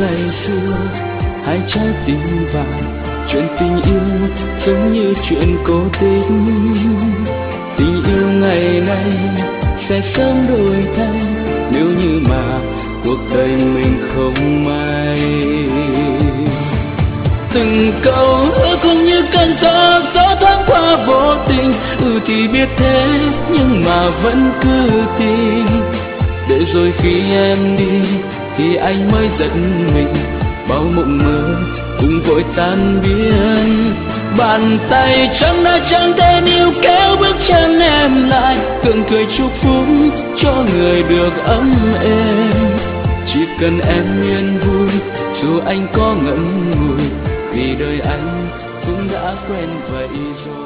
ngày xưa, hai trái tim vàng. Chuyện tình yêu giống như chuyện cố tình, tình yêu ngày nay sẽ sớm đổi thay nếu như mà cuộc đời mình không may. Từng câu hứa cũng như cơn gió, gió thoáng qua vô tình. Thì biết thế nhưng mà vẫn cứ tin, để rồi khi em đi thì anh mới giật mình. Bao mộng mơ cũng vội tan biến, bàn tay trắng đã chẳng thể níu kéo bước chân em lại, gượng cười chúc phúc cho người được ấm êm. Chỉ cần em yên vui dù anh có ngậm ngùi, vì đời anh cũng đã quen vậy rồi.